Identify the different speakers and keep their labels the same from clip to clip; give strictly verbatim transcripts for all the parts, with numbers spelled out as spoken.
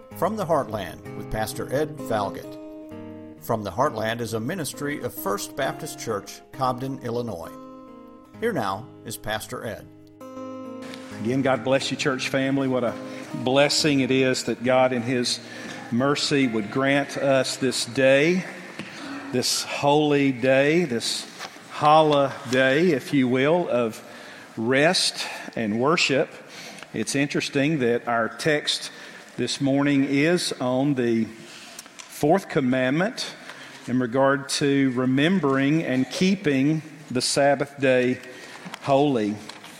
Speaker 1: From the Heartland with Pastor Ed Falgett. From the Heartland is a ministry of First Baptist Church, Cobden, Illinois. Here now is Pastor Ed.
Speaker 2: Again, God bless you, church family. What a blessing it is that God in His mercy would grant us this day, this holy day, this holiday, if you will, of rest and worship. It's interesting that our text this morning is on the fourth commandment in regard to remembering and keeping the Sabbath day holy.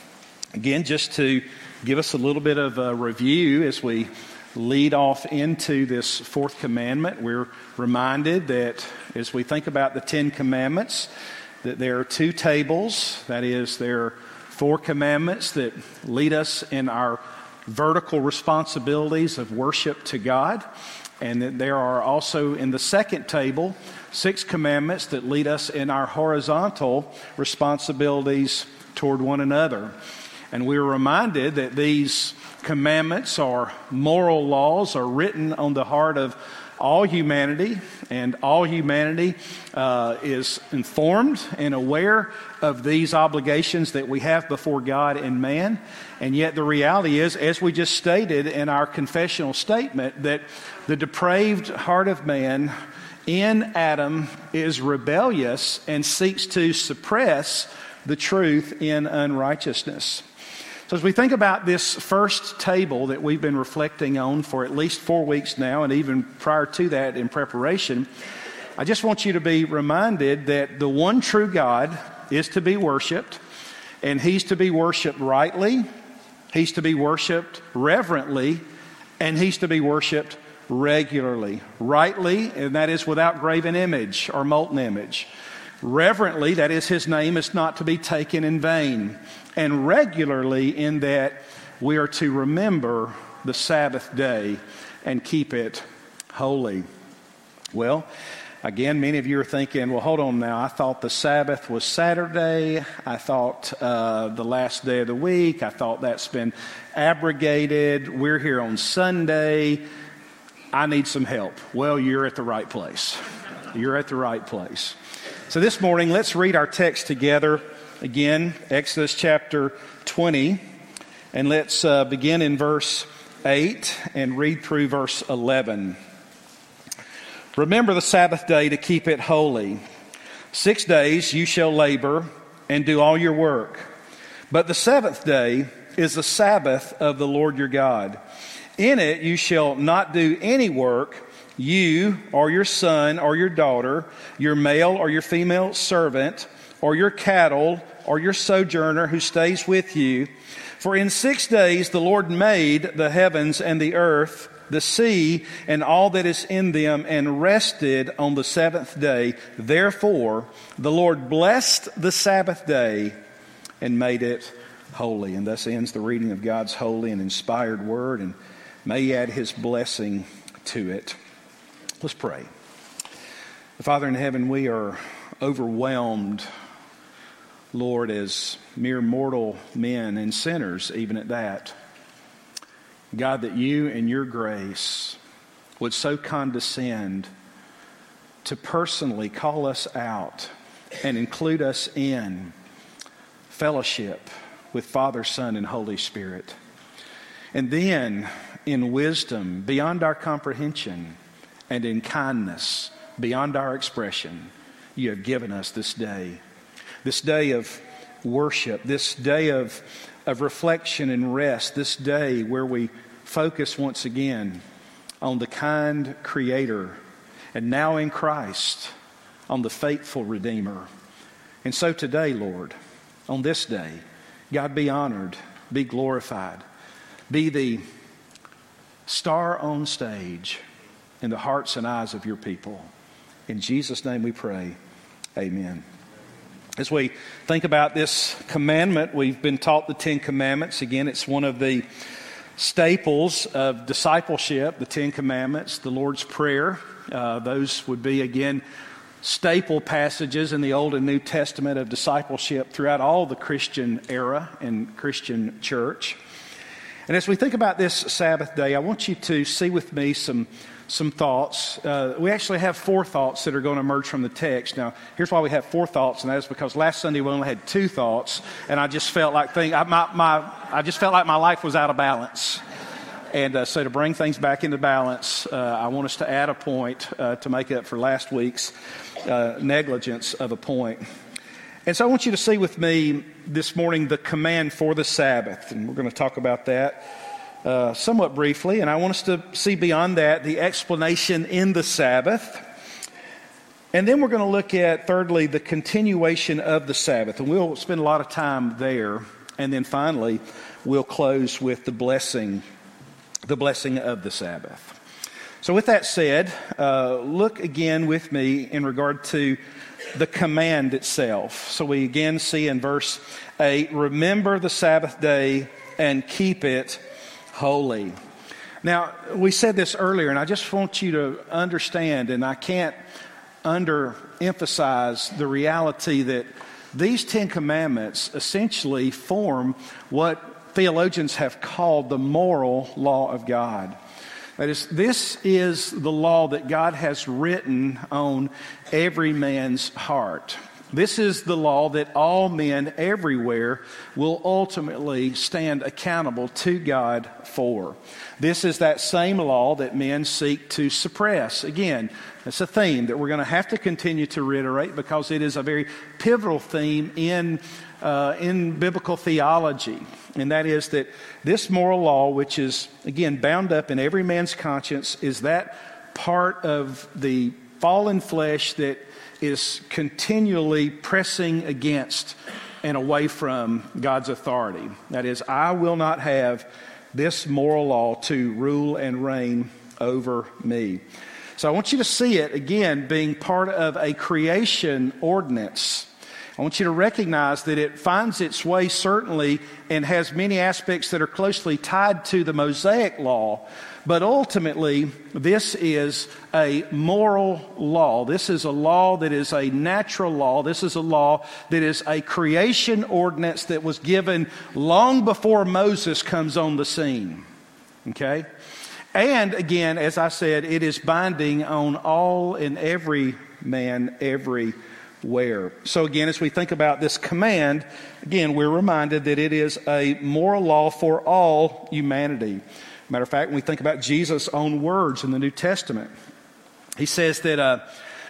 Speaker 2: Again, just to give us a little bit of a review as we lead off into this fourth commandment, we're reminded that as we think about the Ten Commandments, that there are two tables. That is, there are four commandments that lead us in our vertical responsibilities of worship to God, and that there are also in the second table six commandments that lead us in our horizontal responsibilities toward one another. And we're reminded that these commandments are moral laws, are written on the heart of all humanity, and all humanity uh, is informed and aware of these obligations that we have before God and man. And yet the reality is, as we just stated in our confessional statement, that the depraved heart of man in Adam is rebellious and seeks to suppress the truth in unrighteousness. So as we think about this first table that we've been reflecting on for at least four weeks now, and even prior to that in preparation, I just want you to be reminded that the one true God is to be worshiped, and He's to be worshiped rightly, He's to be worshiped reverently, and He's to be worshiped regularly. Rightly, and that is without graven image or molten image. Reverently, that is, His name is not to be taken in vain. And regularly, in that we are to remember the Sabbath day and keep it holy. Well, again, many of you are thinking, well, hold on now. I thought the Sabbath was Saturday. I thought uh, the last day of the week. I thought that's been abrogated. We're here on Sunday. I need some help. Well, you're at the right place. You're at the right place. So this morning, let's read our text together. Again, Exodus chapter twenty, and let's uh, begin in verse eight and read through verse eleven. Remember the Sabbath day to keep it holy. Six days you shall labor and do all your work. But the seventh day is the Sabbath of the Lord your God. In it you shall not do any work, you or your son or your daughter, your male or your female servant, or your cattle, or your sojourner who stays with you. For in six days the Lord made the heavens and the earth, the sea, and all that is in them, and rested on the seventh day. Therefore the Lord blessed the Sabbath day and made it holy. And thus ends the reading of God's holy and inspired word, and may He add His blessing to it. Let's pray. Father in heaven, we are overwhelmed, Lord, as mere mortal men and sinners, even at that. God, that You in Your grace would so condescend to personally call us out and include us in fellowship with Father, Son, and Holy Spirit. And then, in wisdom beyond our comprehension and in kindness beyond our expression, You have given us this day. This day of worship, this day of, of reflection and rest, this day where we focus once again on the kind Creator, and now in Christ on the faithful Redeemer. And so today, Lord, on this day, God, be honored, be glorified, be the star on stage in the hearts and eyes of Your people. In Jesus' name we pray, amen. As we think about this commandment, we've been taught the Ten Commandments. Again, it's one of the staples of discipleship, the Ten Commandments, the Lord's Prayer. Uh, those would be, again, staple passages in the Old and New Testament of discipleship throughout all the Christian era and Christian church. And as we think about this Sabbath day, I want you to see with me some some thoughts. Uh, we actually have four thoughts that are going to emerge from the text. Now, here's why we have four thoughts, and that is because last Sunday we only had two thoughts, and I just felt like thing, I, my, my, I just felt like my life was out of balance. And uh, so to bring things back into balance, uh, I want us to add a point uh, to make up for last week's uh, negligence of a point. And so I want you to see with me this morning the command for the Sabbath, and we're going to talk about that Uh, somewhat briefly, and I want us to see beyond that the explanation in the Sabbath. And then we're going to look at, thirdly, the continuation of the Sabbath. And we'll spend a lot of time there. And then finally, we'll close with the blessing, the blessing of the Sabbath. So with that said, uh, look again with me in regard to the command itself. So we again see in verse eight, remember the Sabbath day and keep it holy. Now, we said this earlier, and I just want you to understand, and I can't underemphasize the reality that these Ten Commandments essentially form what theologians have called the moral law of God. That is, this is the law that God has written on every man's heart. This is the law that all men everywhere will ultimately stand accountable to God for. This is that same law that men seek to suppress. Again, it's a theme that we're going to have to continue to reiterate because it is a very pivotal theme in uh, in biblical theology. And that is that this moral law, which is, again, bound up in every man's conscience, is that part of the fallen flesh that is continually pressing against and away from God's authority. That is, I will not have this moral law to rule and reign over me. So I want you to see it, again, being part of a creation ordinance. I want you to recognize that it finds its way certainly and has many aspects that are closely tied to the Mosaic law. But ultimately, this is a moral law. This is a law that is a natural law. This is a law that is a creation ordinance that was given long before Moses comes on the scene. Okay? And again, as I said, it is binding on all and every man everywhere. So again, as we think about this command, again, we're reminded that it is a moral law for all humanity. Matter of fact, when we think about Jesus' own words in the New Testament, he says that uh,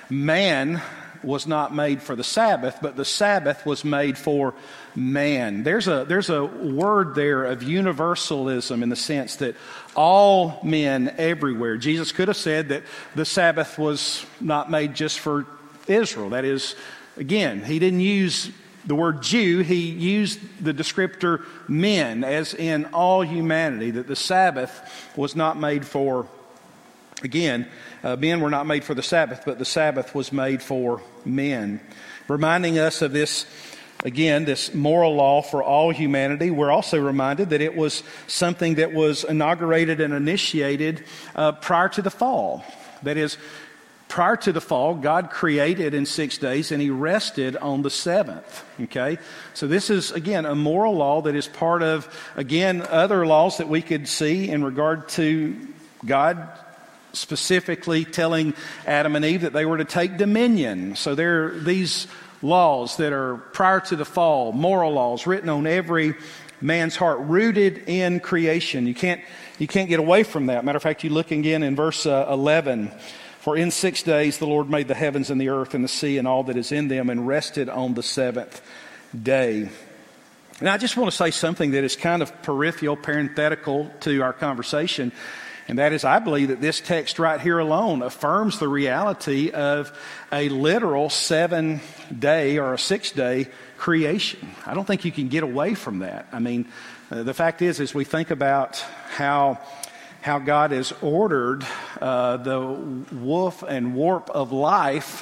Speaker 2: man was not made for the Sabbath, but the Sabbath was made for man. There's a there's a word there of universalism in the sense that all men everywhere. Jesus could have said that the Sabbath was not made just for Israel. That is, again, he didn't use the word Jew, he used the descriptor men, as in all humanity, that the Sabbath was not made for, again, uh, men were not made for the Sabbath, but the Sabbath was made for men. Reminding us of this, again, this moral law for all humanity. We're also reminded that it was something that was inaugurated and initiated uh, prior to the fall. That is, prior to the fall, God created in six days and he rested on the seventh. Okay? So this is, again, a moral law that is part of, again, other laws that we could see in regard to God specifically telling Adam and Eve that they were to take dominion. So there are these laws that are prior to the fall, moral laws written on every man's heart, rooted in creation. You can't, you can't get away from that. Matter of fact, you look again in verse uh, eleven. For in six days the Lord made the heavens and the earth and the sea and all that is in them, and rested on the seventh day. And I just want to say something that is kind of peripheral, parenthetical to our conversation. And that is, I believe that this text right here alone affirms the reality of a literal seven-day or a six-day creation. I don't think you can get away from that. I mean, uh, the fact is, as we think about how... how God has ordered uh, the woof and warp of life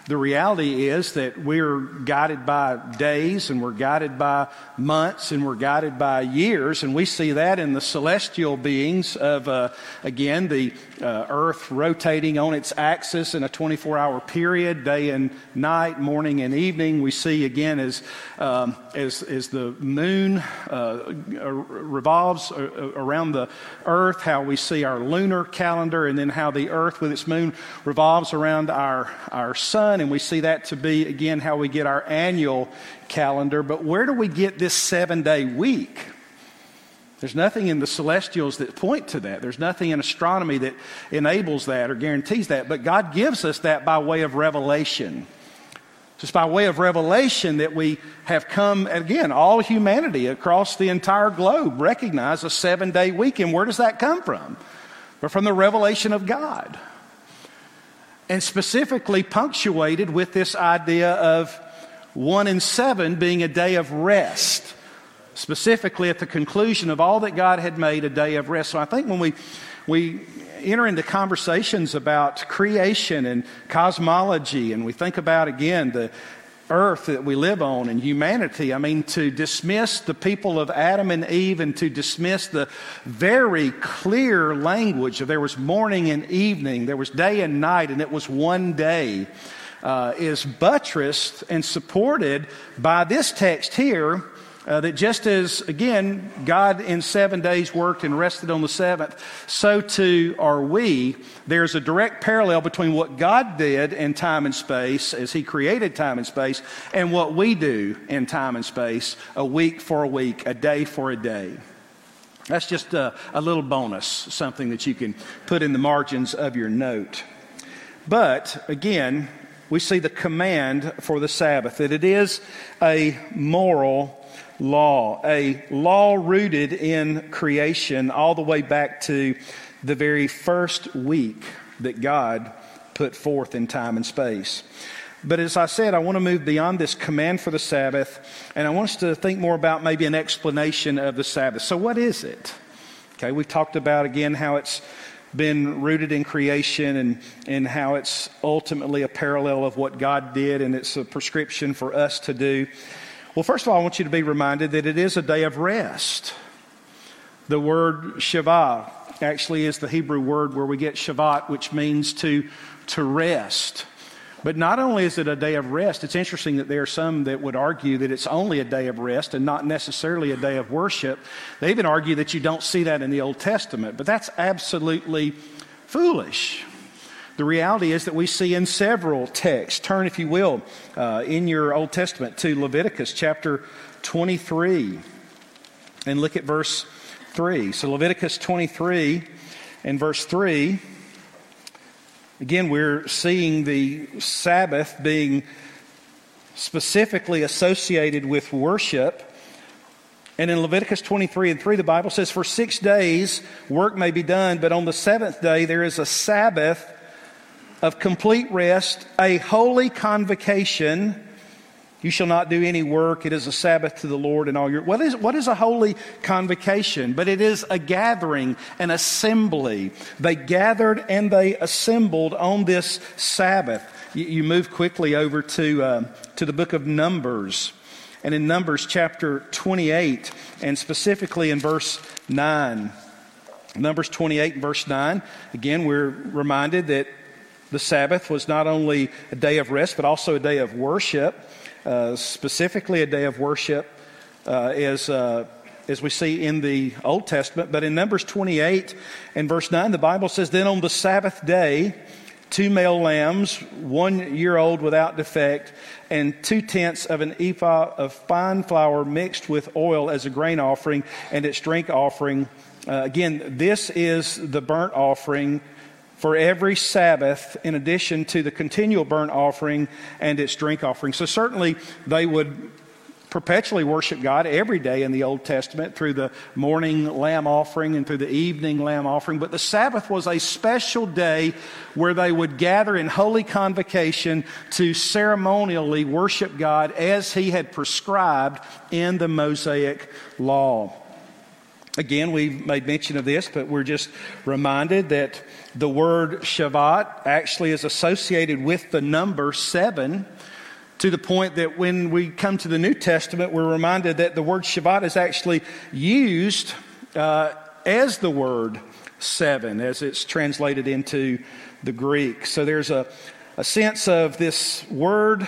Speaker 2: The reality is that we're guided by days, and we're guided by months, and we're guided by years, and we see that in the celestial beings of, uh, again, the uh, earth rotating on its axis in a twenty-four hour period, day and night, morning and evening. We see, again, as um, as, as the moon uh, revolves around the earth, how we see our lunar calendar, and then how the earth with its moon revolves around our, our sun. And we see that to be, again, how we get our annual calendar. But where do we get this seven-day week? There's nothing in the celestials that point to that. There's nothing in astronomy that enables that or guarantees that. But God gives us that by way of revelation. Just by way of revelation that we have come, again, all humanity across the entire globe recognize a seven-day week. And where does that come from? But from the revelation of God. And specifically punctuated with this idea of one and seven being a day of rest. Specifically at the conclusion of all that God had made, a day of rest. So I think when we we enter into conversations about creation and cosmology, and we think about, again, the earth that we live on and humanity, I mean, to dismiss the people of Adam and Eve and to dismiss the very clear language of there was morning and evening, there was day and night, and it was one day, uh, is buttressed and supported by this text here. Uh, that just as, again, God in seven days worked and rested on the seventh, so too are we. There's a direct parallel between what God did in time and space as He created time and space and what we do in time and space, a week for a week, a day for a day. That's just a, a little bonus, something that you can put in the margins of your note. But, again, we see the command for the Sabbath, that it is a moral law, a law rooted in creation all the way back to the very first week that God put forth in time and space. But as I said, I want to move beyond this command for the Sabbath, and I want us to think more about maybe an explanation of the Sabbath. So what is it? Okay, we've talked about, again, how it's been rooted in creation and, and how it's ultimately a parallel of what God did, and it's a prescription for us to do. Well, first of all, I want you to be reminded that it is a day of rest. The word Shabbat actually is the Hebrew word where we get Shabbat, which means to, to rest. But not only is it a day of rest, it's interesting that there are some that would argue that it's only a day of rest and not necessarily a day of worship. They even argue that you don't see that in the Old Testament, but that's absolutely foolish. The reality is that we see in several texts. Turn, if you will, uh, in your Old Testament to Leviticus chapter twenty-three and look at verse three. So Leviticus twenty-three and verse three, again, we're seeing the Sabbath being specifically associated with worship. And in Leviticus twenty-three and three, the Bible says, "For six days work may be done, but on the seventh day there is a Sabbath of complete rest, a holy convocation. You shall not do any work. It is a Sabbath to the Lord in all your..." What is, what is a holy convocation? But it is a gathering, an assembly. They gathered and they assembled on this Sabbath. You, you move quickly over to, uh, to the book of Numbers. And in Numbers chapter twenty-eight, and specifically in verse nine. Numbers twenty-eight and verse nine. Again, we're reminded that the Sabbath was not only a day of rest, but also a day of worship. Uh, specifically a day of worship uh, as, uh, as we see in the Old Testament. But in Numbers twenty-eight and verse nine, the Bible says, "Then on the Sabbath day, two male lambs, one year old without defect, and two tenths of an ephah of fine flour mixed with oil as a grain offering and its drink offering." Uh, again, this is the burnt offering for every Sabbath, in addition to the continual burnt offering and its drink offering. So certainly they would perpetually worship God every day in the Old Testament through the morning lamb offering and through the evening lamb offering. But the Sabbath was a special day where they would gather in holy convocation to ceremonially worship God as He had prescribed in the Mosaic Law. Again, we've made mention of this, but we're just reminded that the word Shabbat actually is associated with the number seven, to the point that when we come to the New Testament, we're reminded that the word Shabbat is actually used uh, as the word seven, as it's translated into the Greek. So there's a, a sense of this word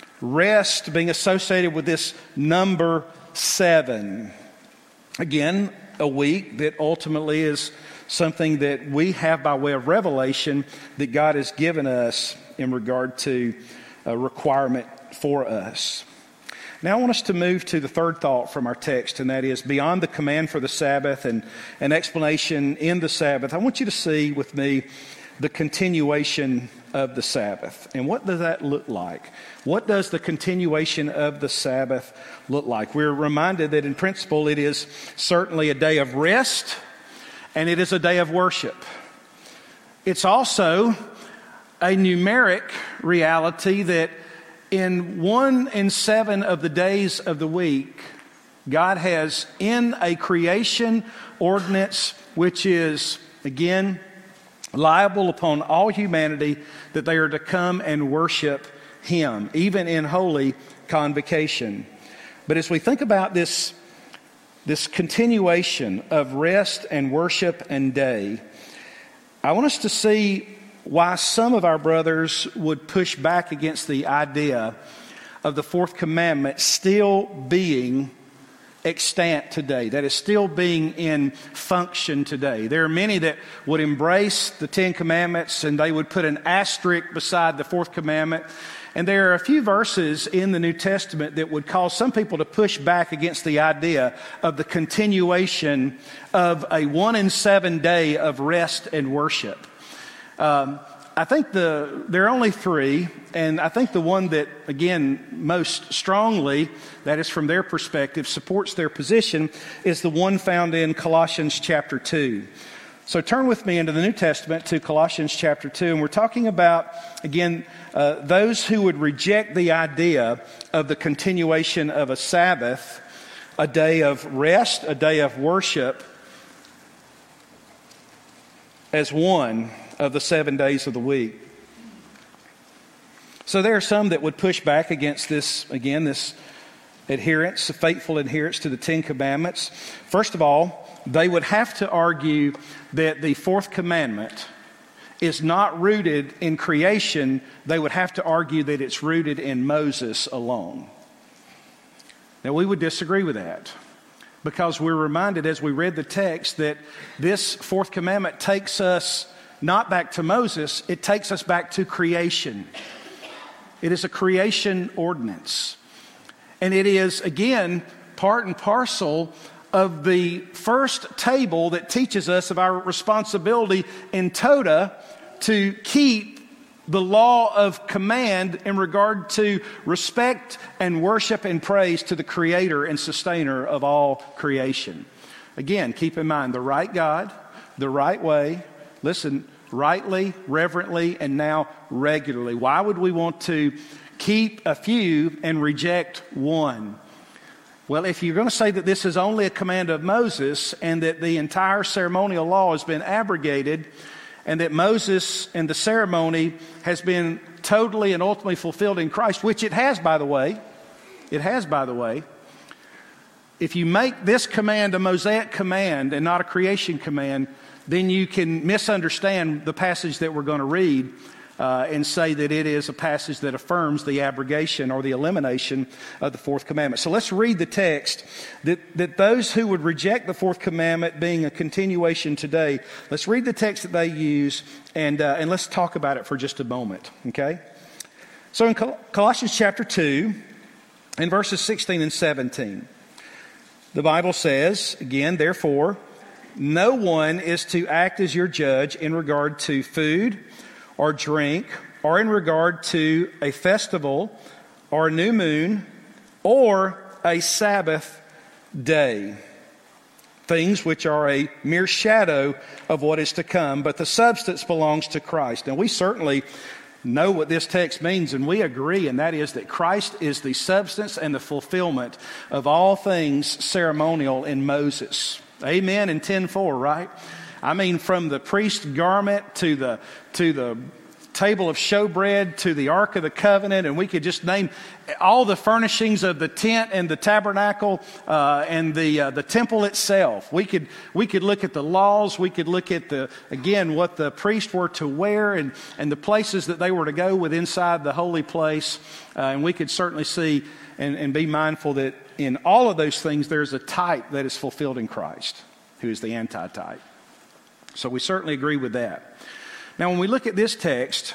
Speaker 2: rest being associated with this number seven. Again, a week that ultimately is something that we have by way of revelation that God has given us in regard to a requirement for us. Now I want us to move to the third thought from our text, and that is beyond the command for the Sabbath and an explanation in the Sabbath. I want you to see with me the continuation of the Sabbath. And what does that look like? What does the continuation of the Sabbath look like? We're reminded that in principle it is certainly a day of rest and it is a day of worship. It's also a numeric reality that in one in seven of the days of the week, God has in a creation ordinance which is, again, liable upon all humanity, that they are to come and worship Him, even in holy convocation. But as we think about this, this continuation of rest and worship and day, I want us to see why some of our brothers would push back against the idea of the fourth commandment still being extant today, that is still being in function today. There are many that would embrace the Ten Commandments and they would put an asterisk beside the fourth commandment. And there are a few verses in the New Testament that would cause some people to push back against the idea of the continuation of a one in seven day of rest and worship. Um, I think the there are only three, and I think the one that, again, most strongly, that is from their perspective, supports their position, is the one found in Colossians chapter two. So turn with me into the New Testament to Colossians chapter two, and we're talking about, again, uh, those who would reject the idea of the continuation of a Sabbath, a day of rest, a day of worship, as one of the seven days of the week. So there are some that would push back against this, again, this adherence, faithful adherence to the Ten Commandments. First of all, they would have to argue that the fourth commandment is not rooted in creation. They would have to argue that it's rooted in Moses alone. Now, we would disagree with that, because we're reminded as we read the text that this fourth commandment takes us not back to Moses, it takes us back to creation. It is a creation ordinance. And it is, again, part and parcel of the first table that teaches us of our responsibility in Toda to keep the law of command in regard to respect and worship and praise to the Creator and Sustainer of all creation. Again, keep in mind the right God, the right way. Listen, rightly, reverently, and now regularly. Why would we want to keep a few and reject one? Well, if you're going to say that this is only a command of Moses and that the entire ceremonial law has been abrogated and that Moses and the ceremony has been totally and ultimately fulfilled in Christ, which it has, by the way, it has, by the way, if you make this command a Mosaic command and not a creation command, then you can misunderstand the passage that we're going to read uh, and say that it is a passage that affirms the abrogation or the elimination of the fourth commandment. So let's read the text that, that those who would reject the fourth commandment being a continuation today, let's read the text that they use and, uh, and let's talk about it for just a moment, okay? So in Col- Colossians chapter two, in verses sixteen and seventeen, the Bible says, again, therefore, no one is to act as your judge in regard to food or drink or in regard to a festival or a new moon or a Sabbath day, things which are a mere shadow of what is to come, but the substance belongs to Christ. Now, we certainly know what this text means, and we agree, and that is that Christ is the substance and the fulfillment of all things ceremonial in Moses. Amen and ten four, right? I mean, from the priest's garment to the to the table of showbread to the Ark of the Covenant, and we could just name all the furnishings of the tent and the tabernacle uh, and the uh, the temple itself. We could we could look at the laws. We could look at the again what the priests were to wear and and the places that they were to go with inside the holy place, uh, and we could certainly see and, and be mindful that in all of those things there's a type that is fulfilled in Christ, who is the antitype. So we certainly agree with that. Now, when we look at this text,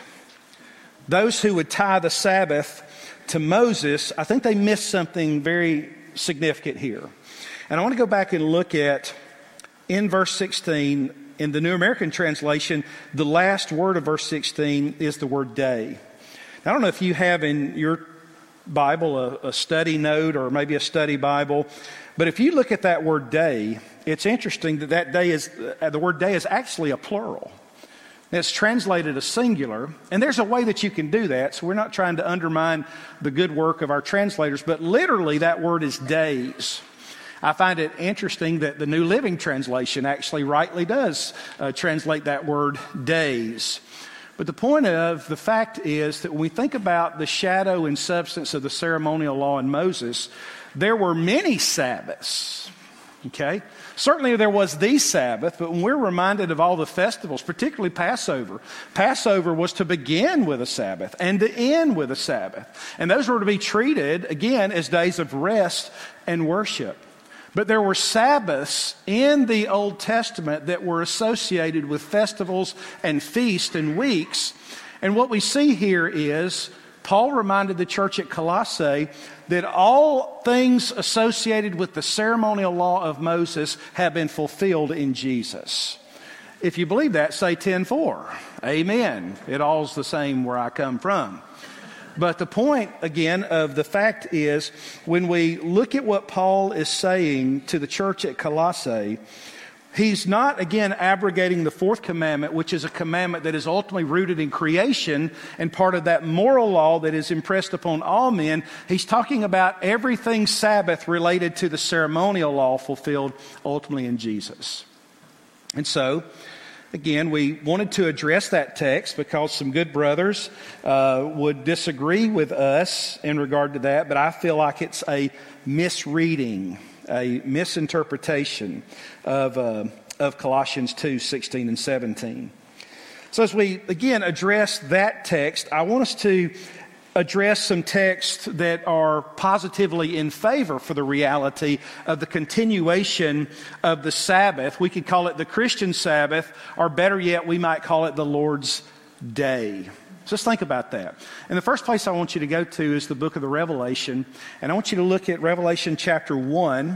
Speaker 2: those who would tie the Sabbath to Moses, I think they missed something very significant here. And I want to go back and look at, in verse sixteen, in the New American Translation, the last word of verse sixteen is the word day. Now, I don't know if you have in your Bible a, a study note or maybe a study Bible, but if you look at that word day, it's interesting that that day is, uh, the word day is actually a plural. It's translated as singular, and there's a way that you can do that, so we're not trying to undermine the good work of our translators, but literally that word is days. I find it interesting that the New Living Translation actually rightly does uh, translate that word days. But the point of the fact is that when we think about the shadow and substance of the ceremonial law in Moses, there were many Sabbaths, okay? Certainly there was the Sabbath, but when we're reminded of all the festivals, particularly Passover, Passover was to begin with a Sabbath and to end with a Sabbath. And those were to be treated, again, as days of rest and worship. But there were Sabbaths in the Old Testament that were associated with festivals and feasts and weeks. And what we see here is Paul reminded the church at Colossae that all things associated with the ceremonial law of Moses have been fulfilled in Jesus. If you believe that, say ten four. Amen. It all's the same where I come from. But the point, again, of the fact is, when we look at what Paul is saying to the church at Colossae, he's not, again, abrogating the fourth commandment, which is a commandment that is ultimately rooted in creation and part of that moral law that is impressed upon all men. He's talking about everything Sabbath related to the ceremonial law fulfilled ultimately in Jesus. And so, again, we wanted to address that text because some good brothers uh, would disagree with us in regard to that, but I feel like it's a misreading, a misinterpretation of uh, of Colossians two, sixteen and seventeen. So as we, again, address that text, I want us to address some texts that are positively in favor for the reality of the continuation of the Sabbath. We could call it the Christian Sabbath, or better yet, we might call it the Lord's Day. Just think about that. And the first place I want you to go to is the book of the Revelation. And I want you to look at Revelation chapter one,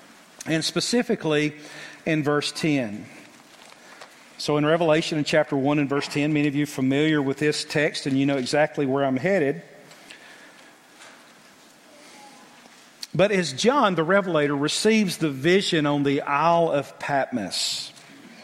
Speaker 2: and specifically in verse ten. So in Revelation in chapter one and verse ten, many of you are familiar with this text and you know exactly where I'm headed. But as John the Revelator receives the vision on the Isle of Patmos,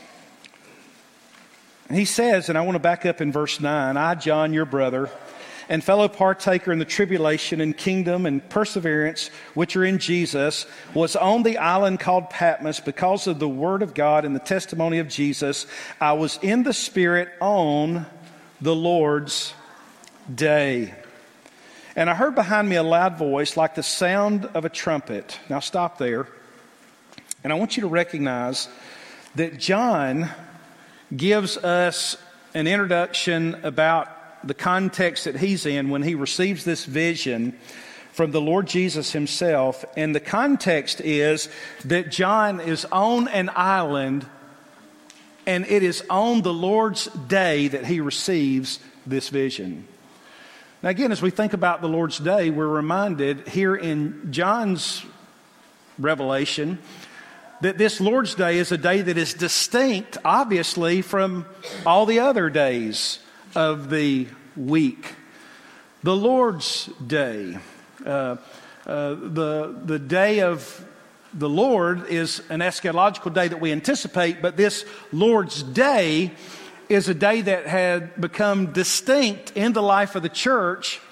Speaker 2: he says, and I want to back up in verse nine, I, John, your brother, and fellow partaker in the tribulation and kingdom and perseverance which are in Jesus, was on the island called Patmos because of the word of God and the testimony of Jesus. I was in the Spirit on the Lord's day. And I heard behind me a loud voice like the sound of a trumpet. Now stop there. And I want you to recognize that John gives us an introduction about the context that he's in when he receives this vision from the Lord Jesus himself. And the context is that John is on an island, and it is on the Lord's day that he receives this vision. Now again, as we think about the Lord's day, we're reminded here in John's revelation that this Lord's day is a day that is distinct, obviously, from all the other days of the week. The Lord's day, uh, uh, the, the day of the Lord is an eschatological day that we anticipate, but this Lord's day is a day that had become distinct in the life of the church.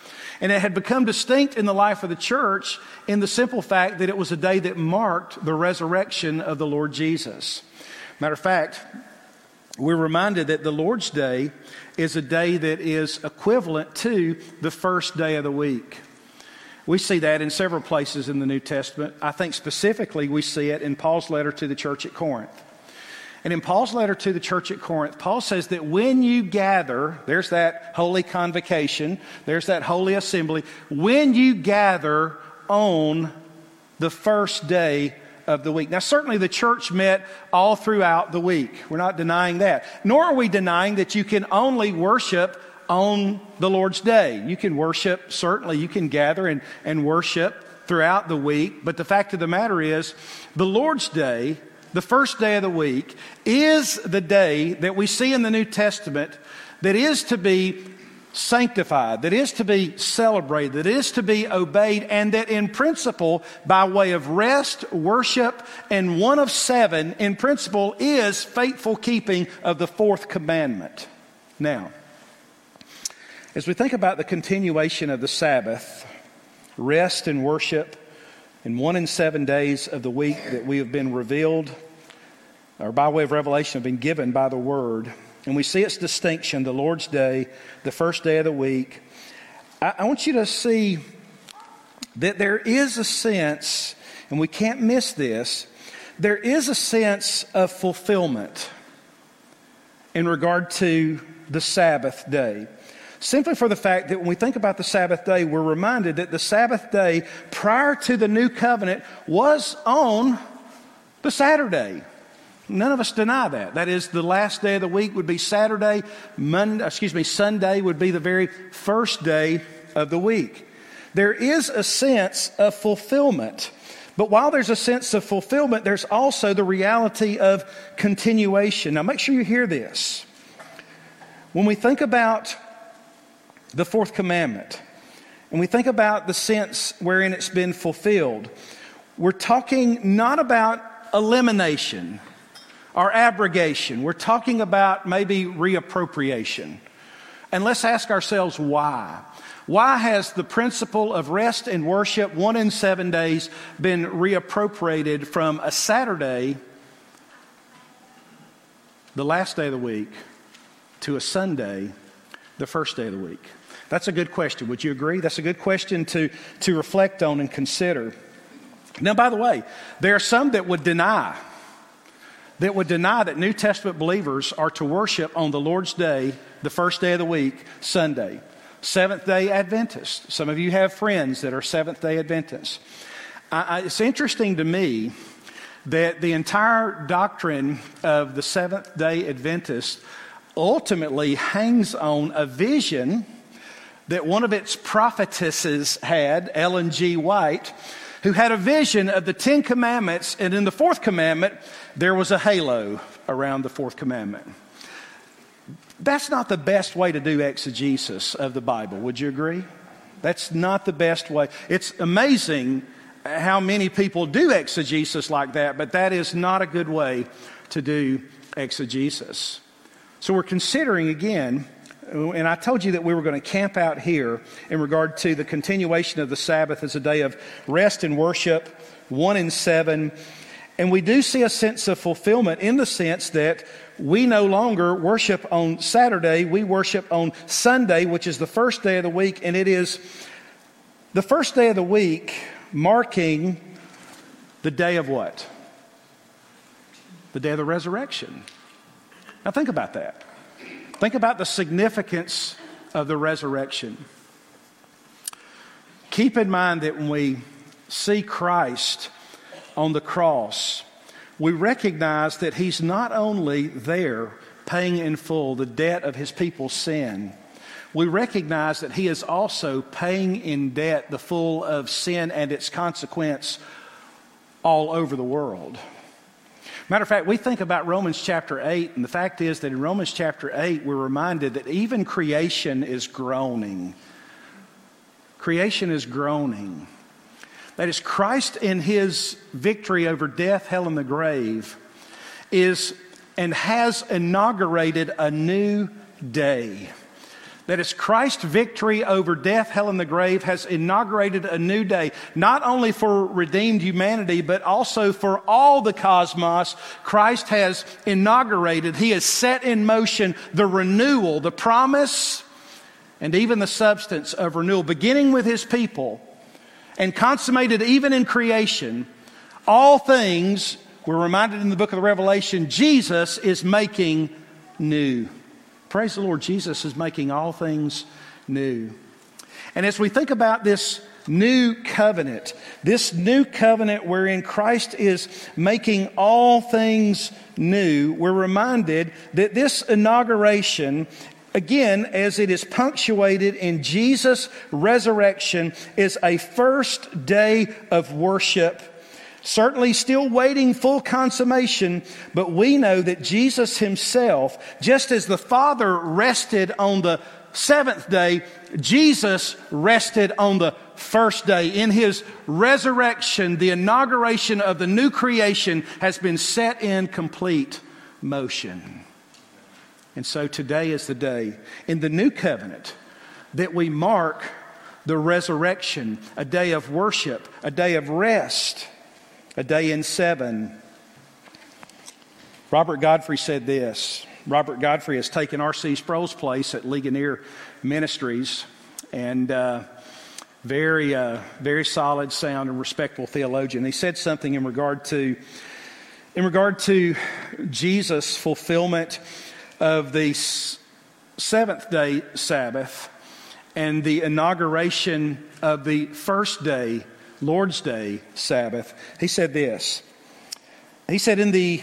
Speaker 2: And it had become distinct in the life of the church in the simple fact that it was a day that marked the resurrection of the Lord Jesus. Matter of fact, we're reminded that the Lord's Day is a day that is equivalent to the first day of the week. We see that in several places in the New Testament. I think specifically we see it in Paul's letter to the church at Corinth. And in Paul's letter to the church at Corinth, Paul says that when you gather, there's that holy convocation, there's that holy assembly, when you gather on the first day of the week. Now, certainly the church met all throughout the week. We're not denying that. Nor are we denying that you can only worship on the Lord's Day. You can worship, certainly you can gather and, and worship throughout the week. But the fact of the matter is, the Lord's Day, the first day of the week, is the day that we see in the New Testament that is to be sanctified, that is to be celebrated, that is to be obeyed, and that in principle, by way of rest, worship, and one of seven, in principle, is faithful keeping of the fourth commandment. Now, as we think about the continuation of the Sabbath, rest and worship, in one in seven days of the week that we have been revealed, or by way of revelation have been given by the Word, and we see its distinction, the Lord's Day, the first day of the week. I, I want you to see that there is a sense, and we can't miss this, there is a sense of fulfillment in regard to the Sabbath day. Simply for the fact that when we think about the Sabbath day, we're reminded that the Sabbath day prior to the new covenant was on the Saturday. None of us deny that. That is, the last day of the week would be Saturday. Monday, excuse me, Sunday would be the very first day of the week. There is a sense of fulfillment. But while there's a sense of fulfillment, there's also the reality of continuation. Now, make sure you hear this. When we think about the fourth commandment, and we think about the sense wherein it's been fulfilled, we're talking not about elimination or abrogation. We're talking about maybe reappropriation. And let's ask ourselves why. Why has the principle of rest and worship, one in seven days, been reappropriated from a Saturday, the last day of the week, to a Sunday, the first day of the week? That's a good question. Would you agree? That's a good question to, to reflect on and consider. Now, by the way, there are some that would deny that would deny that New Testament believers are to worship on the Lord's Day, the first day of the week, Sunday. Seventh-day Adventists. Some of you have friends that are Seventh-day Adventists. I, I, it's interesting to me that the entire doctrine of the Seventh-day Adventist ultimately hangs on a vision that one of its prophetesses had, Ellen G. White, who had a vision of the Ten Commandments, and in the fourth commandment, there was a halo around the fourth commandment. That's not the best way to do exegesis of the Bible, would you agree? That's not the best way. It's amazing how many people do exegesis like that, but that is not a good way to do exegesis. So we're considering again, and I told you that we were going to camp out here in regard to the continuation of the Sabbath as a day of rest and worship, one in seven. And we do see a sense of fulfillment in the sense that we no longer worship on Saturday. We worship on Sunday, which is the first day of the week. And it is the first day of the week marking the day of what? The day of the resurrection. Now think about that. Think about the significance of the resurrection. Keep in mind that when we see Christ on the cross, we recognize that He's not only there paying in full the debt of His people's sin, we recognize that He is also paying in debt the full of sin and its consequence all over the world. Matter of fact, we think about Romans chapter eight, and the fact is that in Romans chapter eight, we're reminded that even creation is groaning. Creation is groaning. That is, Christ in His victory over death, hell, and the grave is and has inaugurated a new day. that it's Christ's victory over death, hell, and the grave has inaugurated a new day, not only for redeemed humanity, but also for all the cosmos. Christ has inaugurated, He has set in motion the renewal, the promise, and even the substance of renewal, beginning with His people and consummated even in creation. All things, we're reminded in the book of the Revelation, Jesus is making new. Praise the Lord, Jesus is making all things new. And as we think about this new covenant, this new covenant wherein Christ is making all things new, we're reminded that this inauguration, again, as it is punctuated in Jesus' resurrection, is a first day of worship. Certainly still waiting full consummation, but we know that Jesus Himself, just as the Father rested on the seventh day, Jesus rested on the first day. In His resurrection, the inauguration of the new creation has been set in complete motion. And so today is the day in the new covenant that we mark the resurrection, a day of worship, a day of rest, a day in seven. Robert Godfrey said this. Robert Godfrey has taken R C Sproul's place at Ligonier Ministries, and uh, very, uh, very solid, sound, and respectful theologian. He said something in regard to, in regard to Jesus' fulfillment of the seventh day Sabbath and the inauguration of the first day, Lord's Day Sabbath. He said this. He said, in the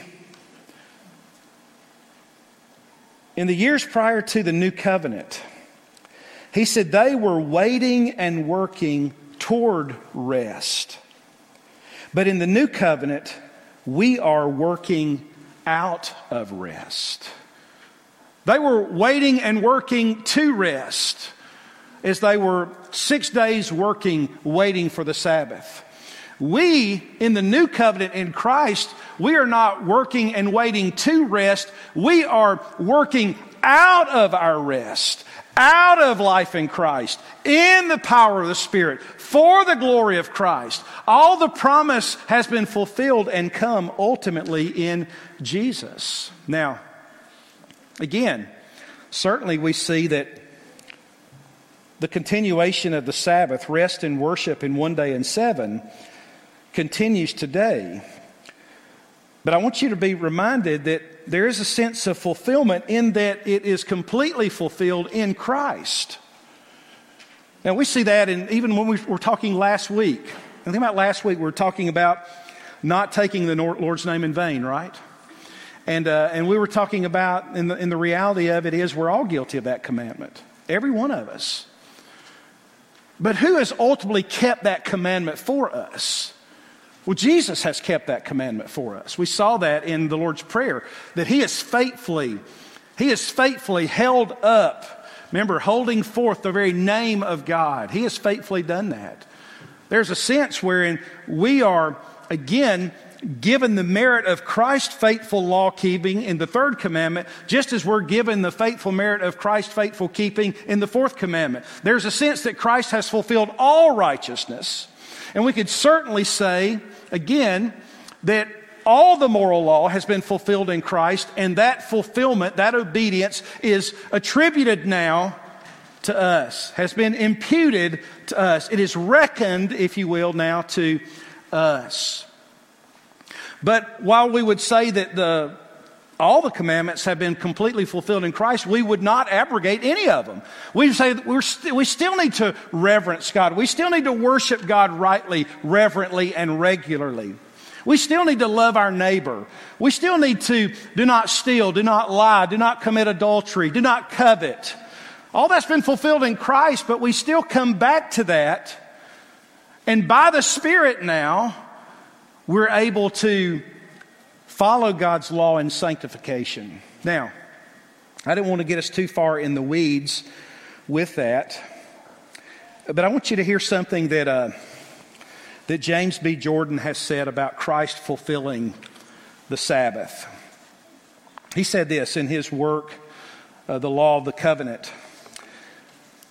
Speaker 2: in the years prior to the new covenant, he said they were waiting and working toward rest. But in the new covenant, we are working out of rest. They were waiting and working to rest, as they were six days working, waiting for the Sabbath. We, in the new covenant in Christ, we are not working and waiting to rest. We are working out of our rest, out of life in Christ, in the power of the Spirit, for the glory of Christ. All the promise has been fulfilled and come ultimately in Jesus. Now, again, certainly we see that the continuation of the Sabbath, rest and worship in one day and seven, continues today. But I want you to be reminded that there is a sense of fulfillment in that it is completely fulfilled in Christ. Now we see that in, even when we were talking last week. I think about last week we were talking about not taking the Lord's name in vain, right? And uh, and we were talking about, in the, in the reality of it is we're all guilty of that commandment. Every one of us. But who has ultimately kept that commandment for us? Well, Jesus has kept that commandment for us. We saw that in the Lord's Prayer, that He has faithfully, He has faithfully held up, remember, holding forth the very name of God. He has faithfully done that. There's a sense wherein we are, again, given the merit of Christ's faithful law keeping in the third commandment, just as we're given the faithful merit of Christ's faithful keeping in the fourth commandment. There's a sense that Christ has fulfilled all righteousness. And we could certainly say, again, that all the moral law has been fulfilled in Christ, and that fulfillment, that obedience, is attributed now to us, has been imputed to us. It is reckoned, if you will, now to us. But while we would say that the all the commandments have been completely fulfilled in Christ, we would not abrogate any of them. We say that we're st- we still need to reverence God. We still need to worship God rightly, reverently, and regularly. We still need to love our neighbor. We still need to do not steal, do not lie, do not commit adultery, do not covet. All that's been fulfilled in Christ, but we still come back to that. And by the Spirit now, we're able to follow God's law in sanctification. Now, I didn't want to get us too far in the weeds with that, but I want you to hear something that uh, that James B. Jordan has said about Christ fulfilling the Sabbath. He said this in his work, uh, The Law of the Covenant.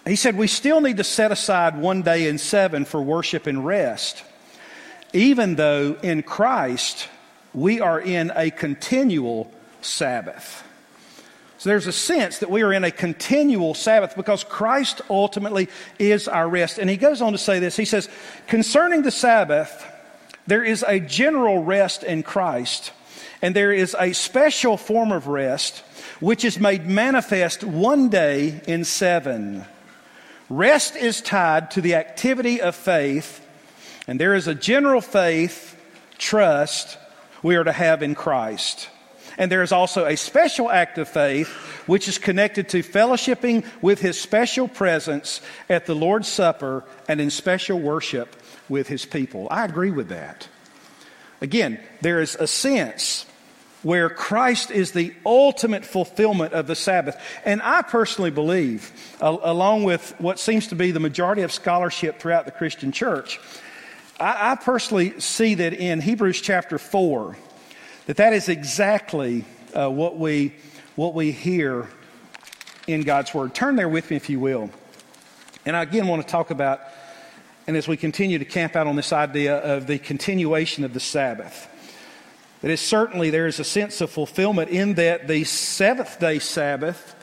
Speaker 2: he said, we still need to set aside one day in seven for worship and rest, even though in Christ we are in a continual Sabbath. So there's a sense that we are in a continual Sabbath because Christ ultimately is our rest. And he goes on to say this. He says, concerning the Sabbath, there is a general rest in Christ, and there is a special form of rest which is made manifest one day in seven. Rest is tied to the activity of faith, and there is a general faith, trust, we are to have in Christ. And there is also a special act of faith which is connected to fellowshipping with His special presence at the Lord's Supper and in special worship with His people. I agree with that. Again, there is a sense where Christ is the ultimate fulfillment of the Sabbath. And I personally believe, along with what seems to be the majority of scholarship throughout the Christian church, I, I personally see that in Hebrews chapter four, that that is exactly uh, what we what we hear in God's Word. Turn there with me, if you will. And I again want to talk about, and as we continue to camp out on this idea of the continuation of the Sabbath, that is certainly there is a sense of fulfillment in that the seventh day Sabbath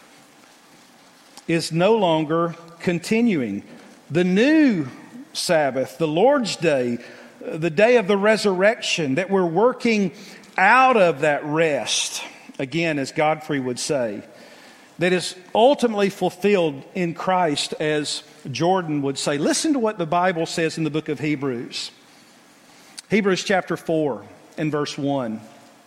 Speaker 2: is no longer continuing. The new Sabbath, the Lord's Day, the day of the resurrection, that we're working out of that rest, again, as Godfrey would say, that is ultimately fulfilled in Christ, as Jordan would say. Listen to what the Bible says in the book of Hebrews. Hebrews chapter four and verse one.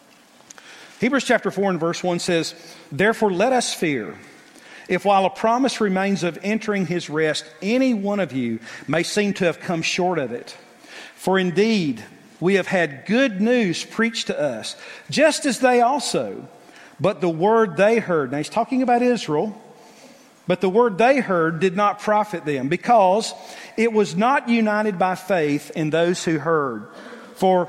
Speaker 2: Hebrews chapter four and verse one says, therefore let us fear, if while a promise remains of entering His rest, any one of you may seem to have come short of it. For indeed, we have had good news preached to us, just as they also. But the word they heard, now he's talking about Israel, but the word they heard did not profit them, because it was not united by faith in those who heard. For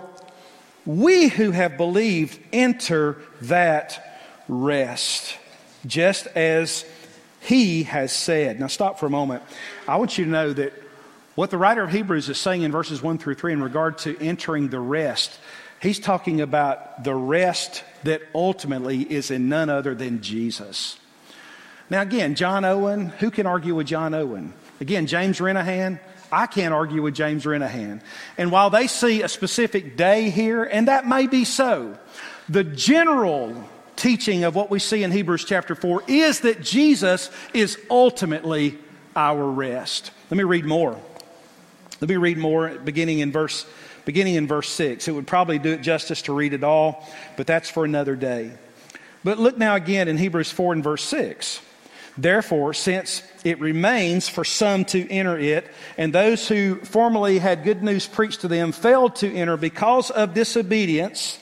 Speaker 2: we who have believed enter that rest, just as He has said. Now stop for a moment. I want you to know that what the writer of Hebrews is saying in verses one through three in regard to entering the rest, he's talking about the rest that ultimately is in none other than Jesus. Now again, John Owen, who can argue with John Owen? Again, James Renahan, I can't argue with James Renahan. And while they see a specific day here, and that may be so, the general teaching of what we see in Hebrews chapter four is that Jesus is ultimately our rest. Let me read more. Let me read more beginning in verse beginning in verse six. It would probably do it justice to read it all, but that's for another day. But look now again in Hebrews four and verse six. Therefore, since it remains for some to enter it, and those who formerly had good news preached to them failed to enter because of disobedience,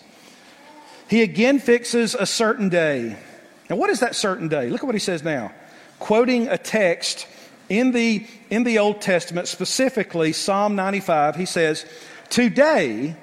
Speaker 2: He again fixes a certain day. Now what is that certain day? Look at what he says now. Quoting a text in the, in the Old Testament, specifically Psalm ninety-five, he says, today,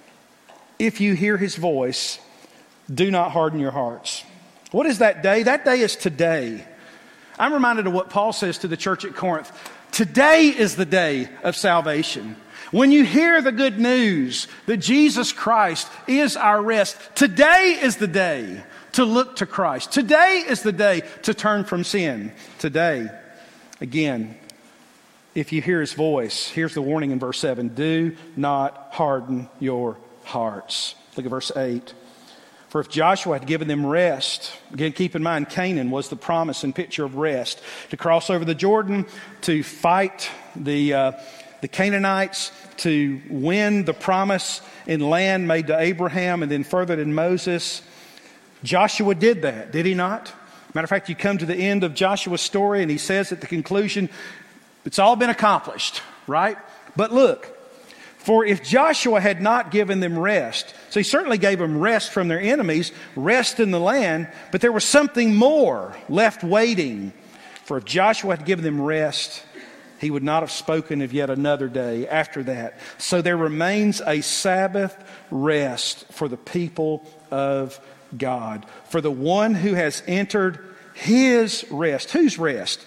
Speaker 2: if you hear His voice, do not harden your hearts. What is that day? That day is today. I'm reminded of what Paul says to the church at Corinth. Today is the day of salvation. When you hear the good news that Jesus Christ is our rest, today is the day to look to Christ. Today is the day to turn from sin. Today, again, if you hear His voice, here's the warning in verse seven, do not harden your hearts. Look at verse eight. For if Joshua had given them rest, again, keep in mind, Canaan was the promise and picture of rest, to cross over the Jordan, to fight the uh, the Canaanites, to win the promise in land made to Abraham and then furthered in Moses. Joshua did that, did he not? Matter of fact, you come to the end of Joshua's story and he says at the conclusion, it's all been accomplished, right? But look, for if Joshua had not given them rest, so he certainly gave them rest from their enemies, rest in the land, but there was something more left waiting. For if Joshua had given them rest, he would not have spoken of yet another day after that. So there remains a Sabbath rest for the people of God. For the one who has entered His rest. Whose rest?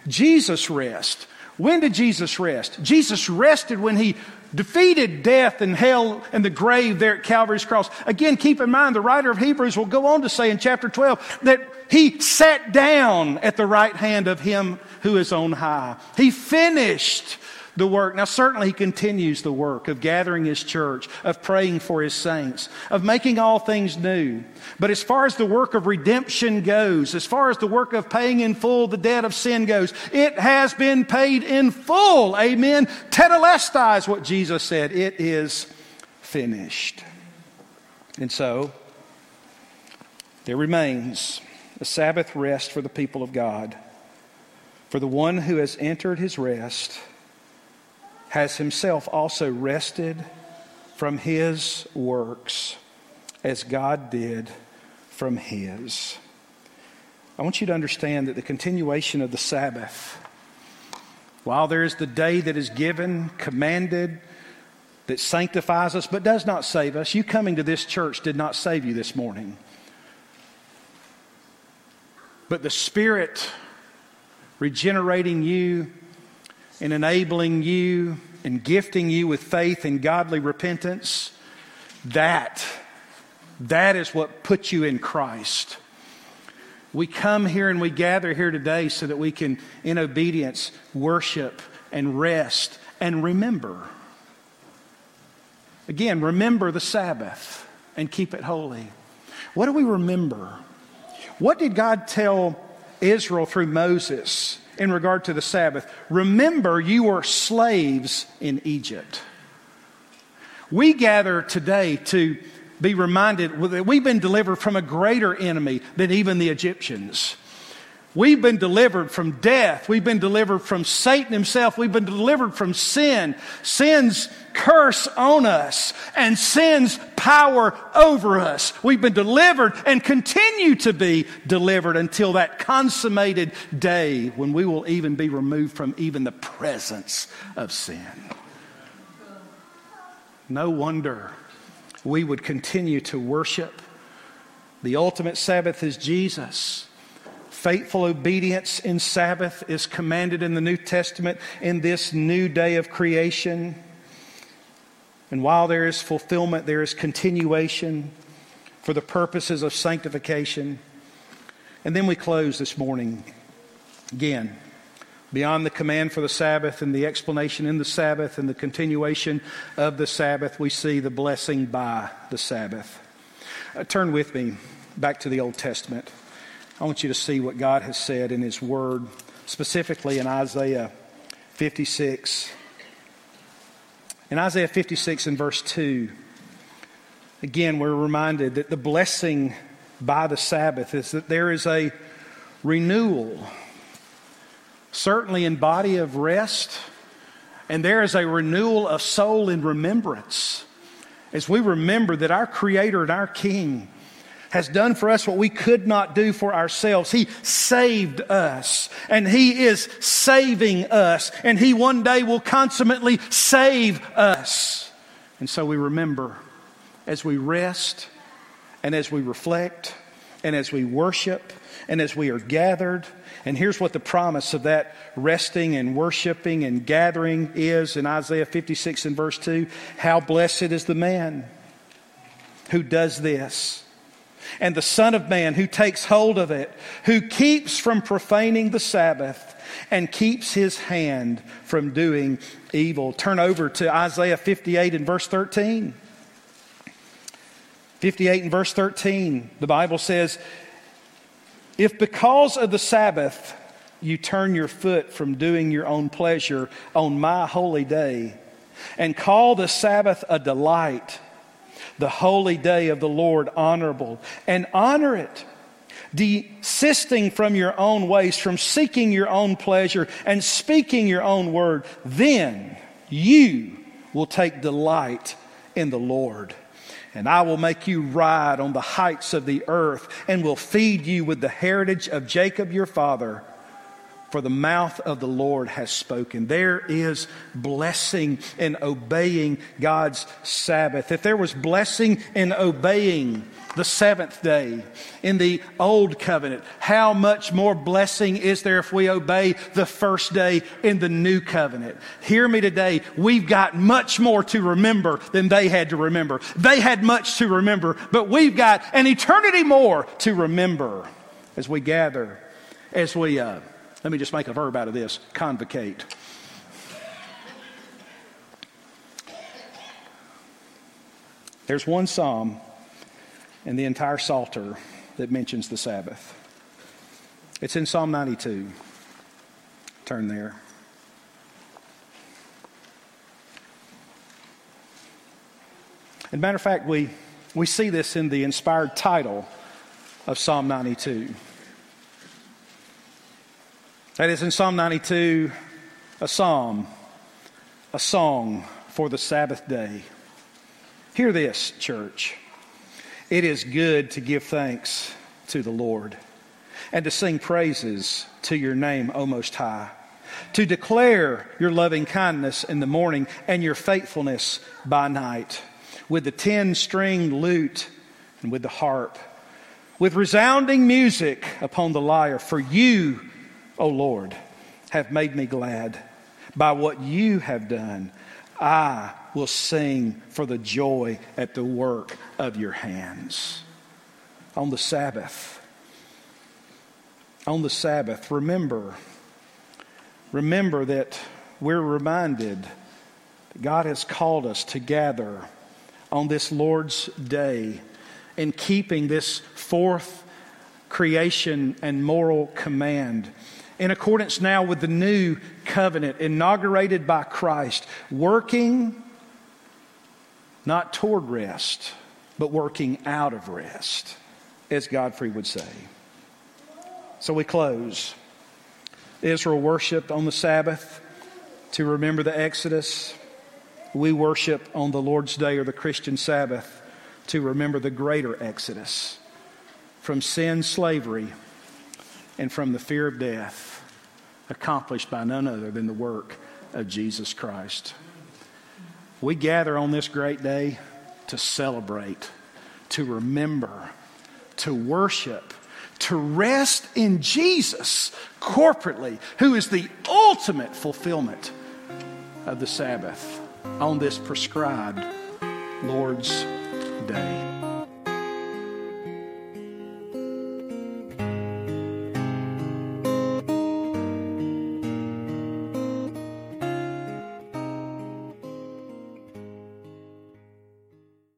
Speaker 2: Jesus rest. When did Jesus rest? Jesus rested when he defeated death and hell and the grave there at Calvary's cross. Again, keep in mind, the writer of Hebrews will go on to say in chapter twelve that he sat down at the right hand of him who is on high. He finished the work. Now, certainly he continues the work of gathering his church, of praying for his saints, of making all things new. But as far as the work of redemption goes, as far as the work of paying in full the debt of sin goes, it has been paid in full. Amen. Tetelestai is what Jesus said. It is finished. And so, there remains a Sabbath rest for the people of God. For the one who has entered his rest has himself also rested from his works as God did from his. I want you to understand that the continuation of the Sabbath, while there is the day that is given, commanded, that sanctifies us but does not save us, you coming to this church did not save you this morning. But the Spirit regenerating you and enabling you and gifting you with faith and godly repentance, that, that is what puts you in Christ. We come here and we gather here today so that we can, in obedience, worship and rest and remember. Again, remember the Sabbath and keep it holy. What do we remember? What did God tell Israel through Moses in regard to the Sabbath? Remember, you were slaves in Egypt. We gather today to be reminded that we've been delivered from a greater enemy than even the Egyptians. We've been delivered from death. We've been delivered from Satan himself. We've been delivered from sin. Sin's curse on us and sin's power over us. We've been delivered and continue to be delivered until that consummated day when we will even be removed from even the presence of sin. No wonder we would continue to worship. The ultimate Sabbath is Jesus. Faithful obedience in Sabbath is commanded in the New Testament in this new day of creation. And while there is fulfillment, there is continuation for the purposes of sanctification. And then we close this morning. Again, beyond the command for the Sabbath and the explanation in the Sabbath and the continuation of the Sabbath, we see the blessing by the Sabbath. Uh, turn with me back to the Old Testament. I want you to see what God has said in His Word, specifically in Isaiah fifty-six. In Isaiah fifty-six and verse two, again, we're reminded that the blessing by the Sabbath is that there is a renewal, certainly in body of rest, and there is a renewal of soul in remembrance. As we remember that our Creator and our King has done for us what we could not do for ourselves. He saved us, and He is saving us, and He one day will consummately save us. And so we remember as we rest, and as we reflect, and as we worship, and as we are gathered. And here's what the promise of that resting and worshiping and gathering is in Isaiah fifty-six and verse two. How blessed is the man who does this, and the Son of Man who takes hold of it, who keeps from profaning the Sabbath and keeps his hand from doing evil. Turn over to Isaiah fifty-eight and verse thirteen. fifty-eight and verse thirteen, the Bible says, if because of the Sabbath you turn your foot from doing your own pleasure on my holy day, and call the Sabbath a delight, the holy day of the Lord honorable, and honor it, desisting from your own ways, from seeking your own pleasure and speaking your own word, then you will take delight in the Lord. And I will make you ride on the heights of the earth, and will feed you with the heritage of Jacob your father. for the mouth of the Lord has spoken. There is blessing in obeying God's Sabbath. If there was blessing in obeying the seventh day in the old covenant, how much more blessing is there if we obey the first day in the new covenant? Hear me today. We've got much more to remember than they had to remember. They had much to remember, but we've got an eternity more to remember as we gather, as we, uh, let me just make a verb out of this, convocate. There's one psalm and the entire Psalter that mentions the Sabbath. It's in Psalm ninety-two. Turn there. As a matter of fact, we, we see this in the inspired title of Psalm ninety-two. That is in Psalm ninety-two, a psalm, a song for the Sabbath day. Hear this, church. It is good to give thanks to the Lord and to sing praises to your name, O Most High, to declare your loving kindness in the morning and your faithfulness by night, with the ten-stringed lute and with the harp, with resounding music upon the lyre. For you, O Lord, have made me glad. By what you have done, I will sing for the joy at the work of your hands. On the Sabbath, on the Sabbath, remember, remember that we're reminded that God has called us to gather on this Lord's Day in keeping this fourth creation and moral command in accordance now with the new covenant inaugurated by Christ, working not toward rest, but working out of rest, as Godfrey would say. So we close. Israel worshiped on the Sabbath to remember the Exodus. We worship on the Lord's Day or the Christian Sabbath to remember the greater Exodus from sin, slavery, and from the fear of death, accomplished by none other than the work of Jesus Christ. We gather on this great day to celebrate, to remember, to worship, to rest in Jesus corporately, who is the ultimate fulfillment of the Sabbath on this prescribed Lord's Day.